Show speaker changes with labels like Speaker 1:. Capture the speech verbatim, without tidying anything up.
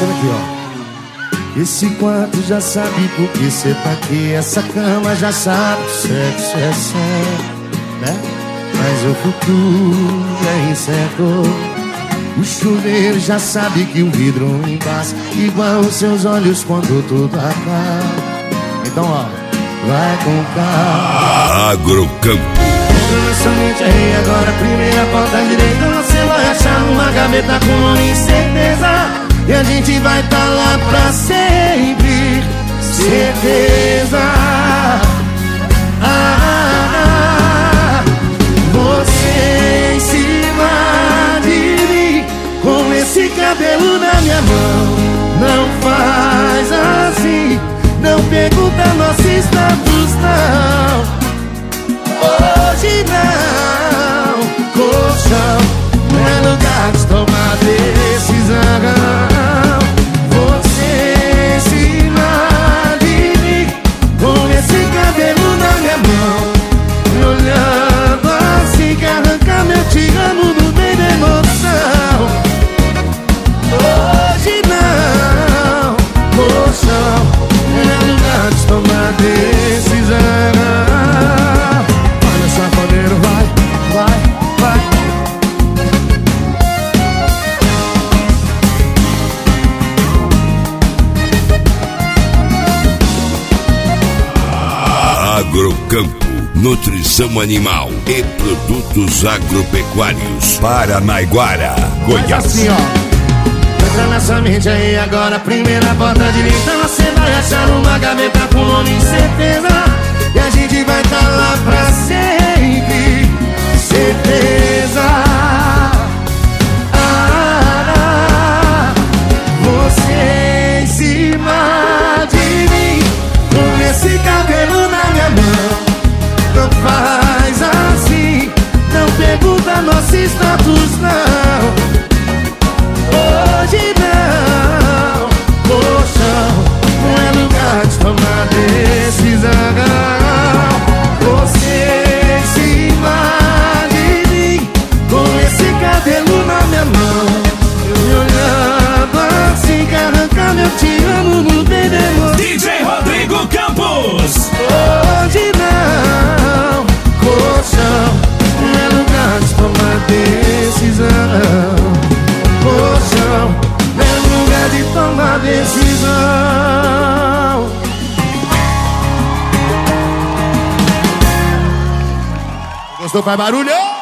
Speaker 1: cantando aqui, ó. Esse quarto já sabe por que cê tá aqui. Essa cama já sabe que sexo é certo, né? Mas o futuro é incerto. O chuveiro já sabe que o vidro embaça, igual os seus olhos quando tudo acaba. Então, ó, vai com calma.
Speaker 2: Agrocampo.
Speaker 1: Entra na sua mente aí agora, primeira porta direita. Você vai achar uma gaveta com nome e certeza. E a gente vai tá lá pra sempre, certeza. Ah, ah, ah. Você em cima de mim, com esse cabelo na minha mão. Não faz assim, não pergunta nosso status, não. Hoje não, colchão não é lugar de tomar decisão. Você em cima de mim, com esse cabelo na minha mão, me olhando assim que arranca meu te amo no meio da emoção. Hoje não, colchão não é lugar de tomar decisão. Olha só, poder, vai, vai, vai.
Speaker 2: Agrocampo, nutrição animal e produtos agropecuários. Paranaiguara, Goiás.
Speaker 1: Assim, ó. Entra nessa mente aí agora, primeira porta direita. Você vai achar uma gaveta com nome e certeza. E a gente vai tá lá pra sempre, certeza. Ah, ah, você em cima de mim, com esse cabelo na minha mão. Não faz assim, não pergunta nosso status, não. Hoje não, colchão não é lugar de tomar decisão. Você em cima de mim, com esse cabelo na minha mão, eu me olhando assim que arranca meu te amo no meio da emoção.
Speaker 3: D J Rodrigo Campos.
Speaker 1: Hoje não, colchão não é lugar de tomar decisão. Colchão não é lugar de tomar decisão. Gostou? Faz barulho!